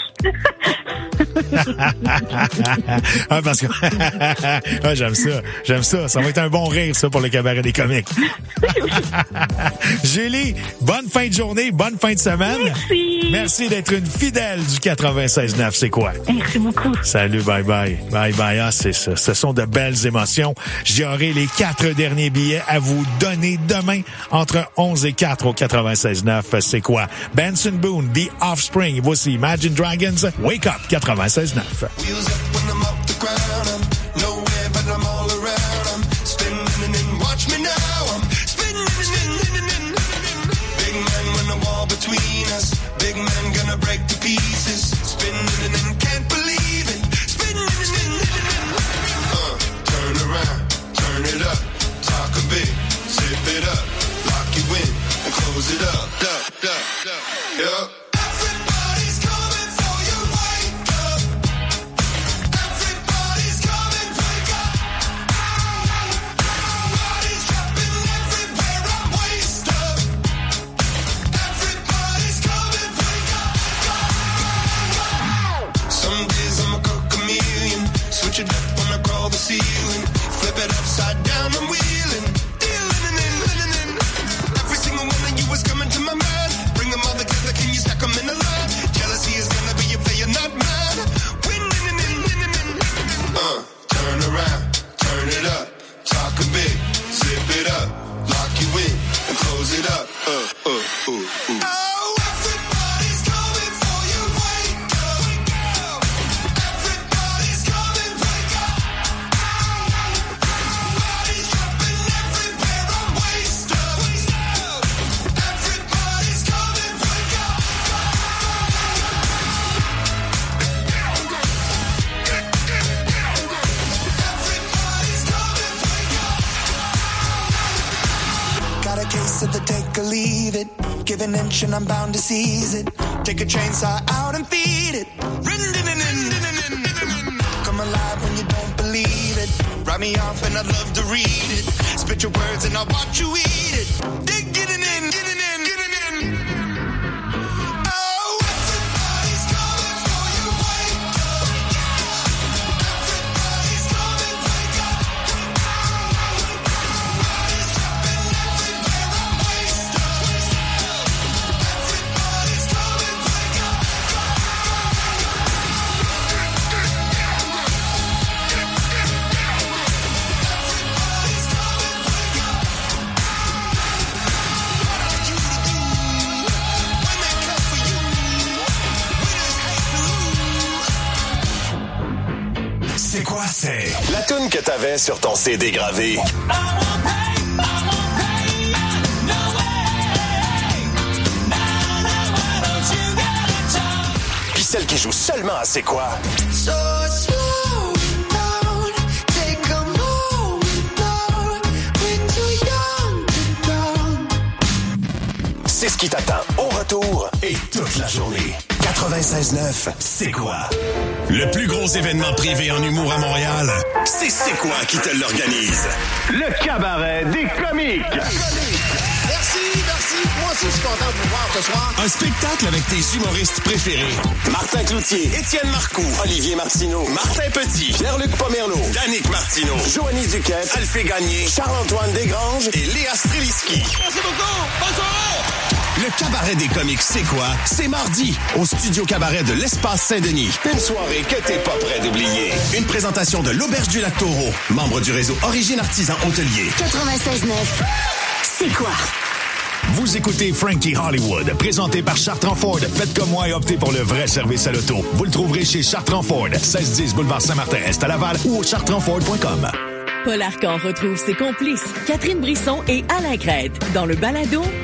Speaker 5: ah, parce que ah, j'aime ça. J'aime ça. Ça va être un bon rire, ça, pour le cabaret des comiques. Julie, bonne fin de journée, bonne fin de semaine.
Speaker 9: Merci.
Speaker 5: Merci d'être une fidèle du quatre-vingt-seize neuf. C'est quoi?
Speaker 9: Merci beaucoup.
Speaker 5: Salut, bye bye. Bye bye. Ah, c'est ça. Ce sont de belles émotions. J'aurai les quatre derniers billets à vous donner demain entre onze et quatre au quatre-vingt-seize neuf. C'est quoi? Benson Boone, The Offspring. Voici Imagine Dragons, Wake Up, quatre-vingt-seize neuf.
Speaker 10: And I'm bound to seize it. Take a chainsaw out and feed it. Come alive when you don't believe it. Write me off and I'd love to read it. Spit your words and I'll watch you eat it. Dig, get it in, get it in, get it in. Oh, everybody's coming for you. Wake up. Everybody's coming, wake up. Everybody's jumping everywhere. I'm wasted.
Speaker 4: C'est quoi, c'est la toune que t'avais sur ton C D gravé. Puis celle qui joue seulement à C'est quoi.
Speaker 10: So slow down, take a moment now. We're too young to drown.
Speaker 4: C'est ce qui t'attend au retour et toute la journée. quatre-vingt-seize neuf, C'est quoi? Le plus gros événement privé en humour à Montréal, c'est C'est quoi qui te l'organise? Le cabaret des comiques.
Speaker 11: Merci, merci. Moi aussi, je suis content de vous voir ce soir.
Speaker 4: Un spectacle avec tes humoristes préférés. Martin Cloutier, Étienne Marcoux, Olivier Martineau, Martin Petit, Pierre-Luc Pomerleau, Danick Martineau, Joanie Duquette, Alphée Gagné, Charles-Antoine Desgranges et Léa Streliski.
Speaker 11: Merci beaucoup. Bonne soirée.
Speaker 4: Le cabaret des comiques C'est quoi? C'est mardi, au Studio Cabaret de l'Espace Saint-Denis. Une soirée que t'es pas prêt d'oublier. Une présentation de l'Auberge du Lac Taureau, membre du réseau Origine Artisan Hôtelier.
Speaker 23: quatre-vingt-seize neuf, C'est quoi?
Speaker 1: Vous écoutez Frankie Hollywood, présenté par Chartrand Ford. Faites comme moi et optez pour le vrai service à l'auto. Vous le trouverez chez Chartrand Ford, seize dix boulevard Saint-Martin-Est à Laval ou au chartrand ford point com.
Speaker 13: Paul Arcan retrouve ses complices, Catherine Brisson et Alain Crête, dans le balado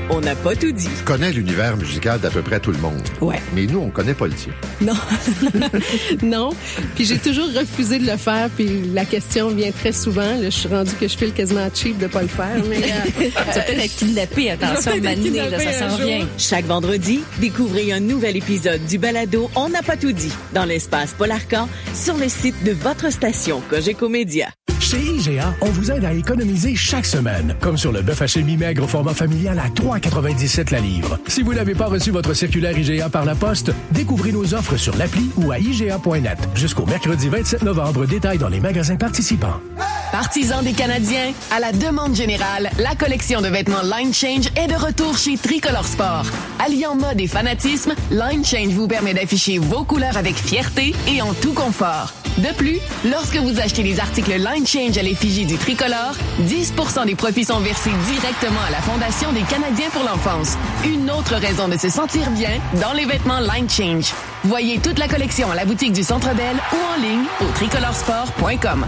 Speaker 13: on n'a pas tout dit.
Speaker 14: Je connais l'univers musical d'à peu près tout le monde.
Speaker 15: Ouais.
Speaker 14: Mais nous, on connaît pas le tien.
Speaker 15: Non. Non. Puis j'ai toujours refusé de le faire. Puis la question vient très souvent. Là, je suis rendue que je file quasiment cheap de pas le faire. Mais euh,
Speaker 13: tu vas peut-être être kidnappé. Attention, Mané, là, ça s'en vient. Chaque vendredi, découvrez un nouvel épisode du balado On n'a pas tout dit dans l'espace Paul Arcan sur le site de votre station Cogeco Média.
Speaker 19: Chez I G A, on vous aide à économiser chaque semaine, comme sur le bœuf haché mi-maigre au format familial à trois quatre-vingt-dix-sept la livre. Si vous n'avez pas reçu votre circulaire I G A par la poste, découvrez nos offres sur l'appli ou à I G A point net. Jusqu'au mercredi vingt-sept novembre, détail dans les magasins participants.
Speaker 20: Partisans des Canadiens, à la demande générale, la collection de vêtements Line Change est de retour chez Tricolor Sport. Alliant mode et fanatisme, Line Change vous permet d'afficher vos couleurs avec fierté et en tout confort. De plus, lorsque vous achetez des articles Line Change à l'effigie du tricolore, dix pour cent des profits sont versés directement à la Fondation des Canadiens pour l'enfance. Une autre raison de se sentir bien dans les vêtements Line Change. Voyez toute la collection à la boutique du Centre Bell ou en ligne au tricolore sport point com.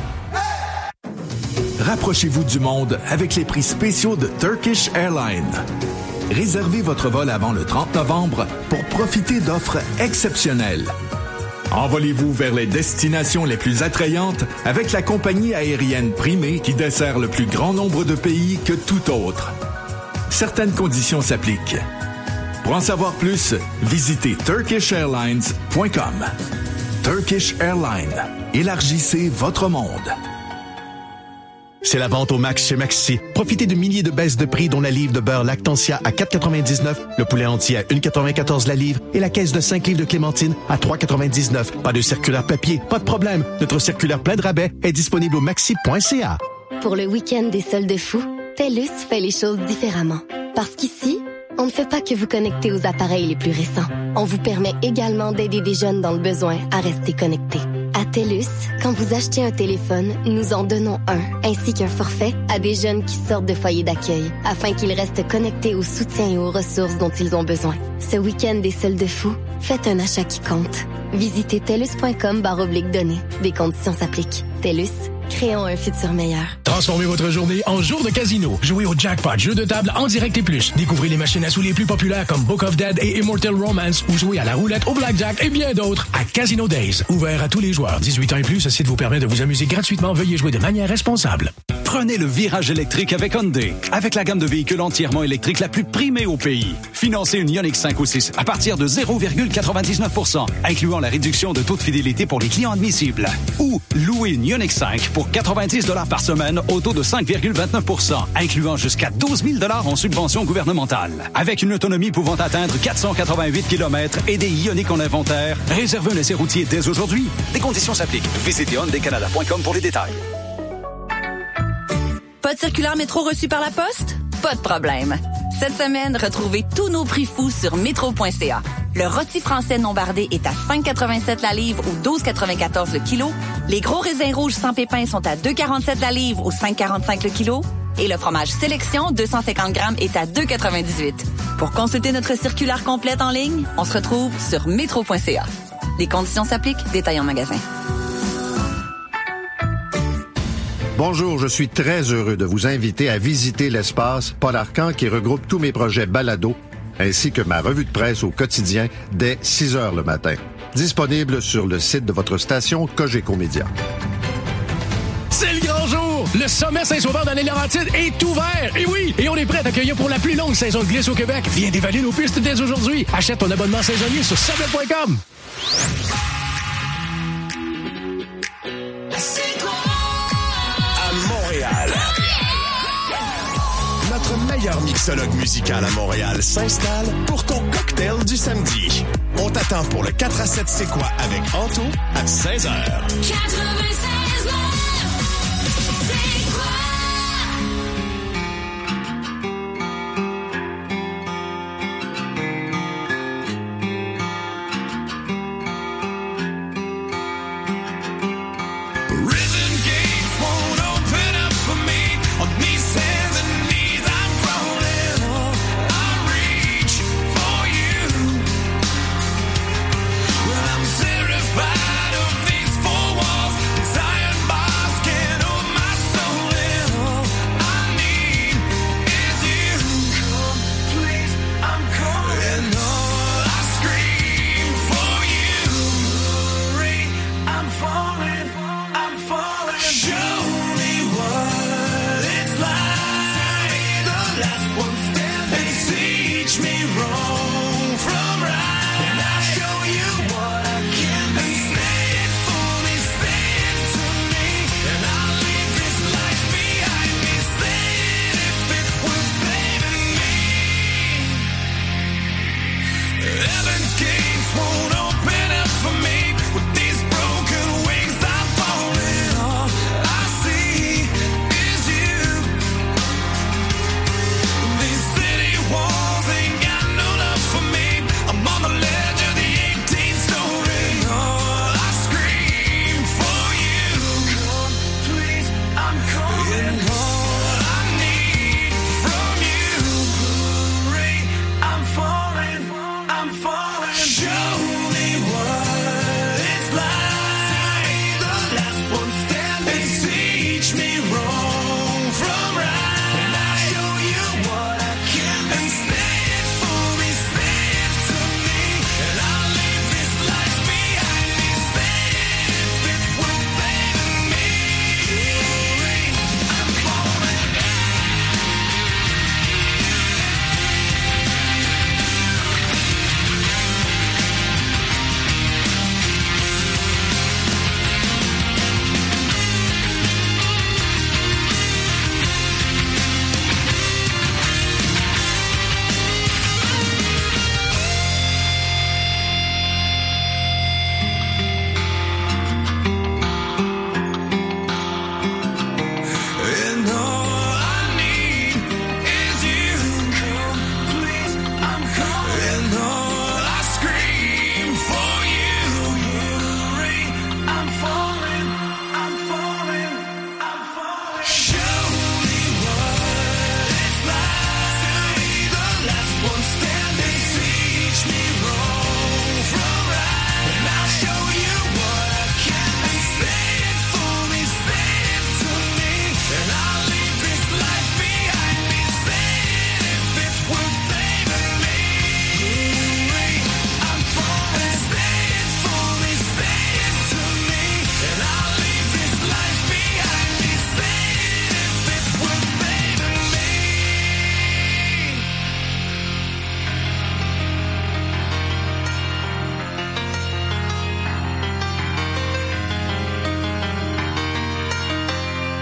Speaker 16: Rapprochez-vous du monde avec les prix spéciaux de Turkish Airlines. Réservez votre vol avant le trente novembre pour profiter d'offres exceptionnelles. Envolez-vous vers les destinations les plus attrayantes avec la compagnie aérienne primée qui dessert le plus grand nombre de pays que tout autre. Certaines conditions s'appliquent. Pour en savoir plus, visitez turkish airlines point com. Turkish Airlines. Élargissez votre monde.
Speaker 17: C'est la vente au max chez Maxi. Profitez de milliers de baisses de prix, dont la livre de beurre Lactantia à quatre quatre-vingt-dix-neuf, le poulet entier à un virgule quatre-vingt-quatorze la livre et la caisse de cinq livres de clémentine à trois quatre-vingt-dix-neuf. Pas de circulaire papier, pas de problème. Notre circulaire plein de rabais est disponible au maxi point c a.
Speaker 26: Pour le week-end des soldes fous, TELUS fait les choses différemment. Parce qu'ici, on ne fait pas que vous connecter aux appareils les plus récents. On vous permet également d'aider des jeunes dans le besoin à rester connectés. À TELUS, quand vous achetez un téléphone, nous en donnons un, ainsi qu'un forfait à des jeunes qui sortent de foyers d'accueil, afin qu'ils restent connectés au soutien et aux ressources dont ils ont besoin. Ce week-end des soldes fous, faites un achat qui compte. Visitez telus point com barre oblique données. Des conditions s'appliquent. TELUS, créons un futur meilleur.
Speaker 19: Transformez votre journée en jour de casino. Jouez au jackpot, jeu de table en direct et plus. Découvrez les machines à sous les plus populaires comme Book of Dead et Immortal Romance ou jouez à la roulette, au blackjack et bien d'autres à Casino Days. Ouvert à tous les joueurs. dix-huit ans et plus, ce site vous permet de vous amuser gratuitement. Veuillez jouer de manière responsable.
Speaker 27: Prenez le virage électrique avec Hyundai. Avec la gamme de véhicules entièrement électriques la plus primée au pays. Financez une Ioniq cinq ou six à partir de zéro virgule quatre-vingt-dix-neuf pour cent, incluant la réduction de taux de fidélité pour les clients admissibles. Ou louez une Ioniq cinq pour quatre-vingt-dix dollars par semaine au taux de cinq virgule vingt-neuf pour cent, incluant jusqu'à douze mille dollars en subvention gouvernementale. Avec une autonomie pouvant atteindre quatre cent quatre-vingt-huit kilomètres et des Ioniq en inventaire, réservez un essai routier dès aujourd'hui. Des conditions s'appliquent. Visitez hyundai canada point com pour les détails.
Speaker 23: Pas de circulaire métro reçu par la poste? Pas de problème. Cette semaine, retrouvez tous nos prix fous sur métro point c a. Le rôti français non bardé est à cinq quatre-vingt-sept la livre ou douze quatre-vingt-quatorze le kilo. Les gros raisins rouges sans pépins sont à deux quarante-sept la livre ou cinq quarante-cinq le kilo. Et le fromage Sélection deux cent cinquante grammes est à deux quatre-vingt-dix-huit. Pour consulter notre circulaire complète en ligne, on se retrouve sur métro point c a. Les conditions s'appliquent, détail en magasin.
Speaker 14: Bonjour, je suis très heureux de vous inviter à visiter l'espace Paul Arcan qui regroupe tous mes projets balado, ainsi que ma revue de presse au quotidien dès six heures le matin. Disponible sur le site de votre station Cogeco Média.
Speaker 19: C'est le grand jour! Le sommet Saint-Sauveur dans les Laurentides est ouvert! Et oui! Et on est prêt à t'accueillir pour la plus longue saison de glisse au Québec. Viens dévaler nos pistes dès aujourd'hui. Achète ton abonnement saisonnier sur subway point com.
Speaker 4: Notre meilleur mixologue musical à Montréal s'installe pour ton cocktail du samedi. On t'attend pour le quatre à sept C'est quoi avec Anto à seize heures.
Speaker 10: Certified of these four walls, 'cause I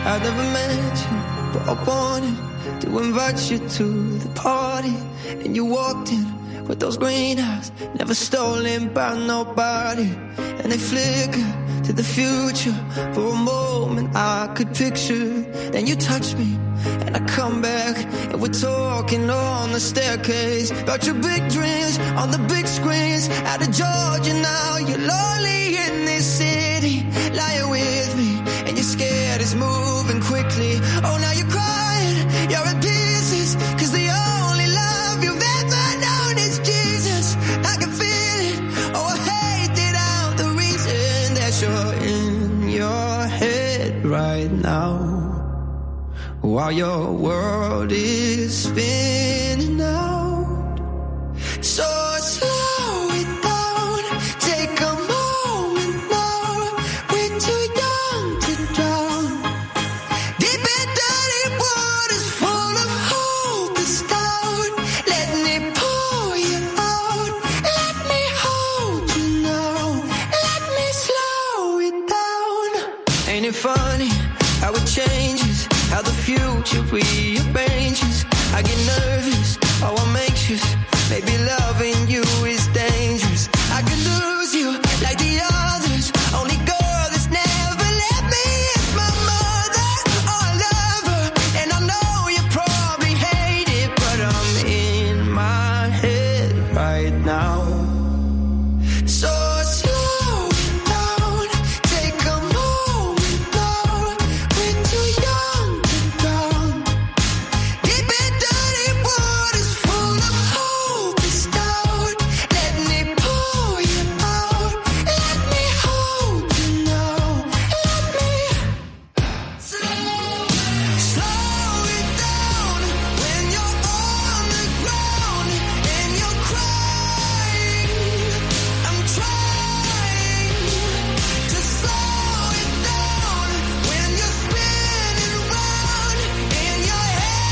Speaker 6: I never met you, but I wanted to invite you to the party. And you walked in with those green eyes, never stolen by nobody. And they flicker to the future. For a moment I could picture. Then you touch me and I come back, and we're talking on the staircase about your big dreams on the big screens. Out of Georgia now, you're lonely in this city, lying with me, and you're scared it's moving quickly. Oh, now you're crying, you're in pieces, cause the only love you've ever known is Jesus. I can feel it, oh, I hate it out, the reason that you're in your head right now, while your world is spinning out. So slow it down, take a moment now. We're too young to drown. Deep in dirty waters full of hope is down. Let me pull you out. Let me hold you now. Let me slow it down. Ain't it funny how it changes, how the future rearranges? I get nervous, oh I'm anxious. Maybe loving you is dangerous. I could lose you like the others. Only girl that's never let me is my mother. Oh, I love her, and I know you probably hate it, but I'm in my head right now. So slow it down, take a moment now. We're too young to drown. Deep in dirty waters full of hope is down. Let me pull you out. Let me hold you now. Let me slow it down when you're on the ground and you're crying. I'm trying to slow it down when you're spinning round in your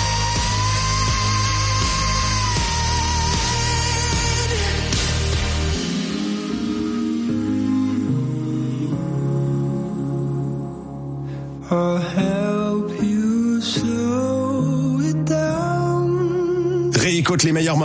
Speaker 6: head. I'll help you slow it down.
Speaker 4: Réécoute les meilleurs moments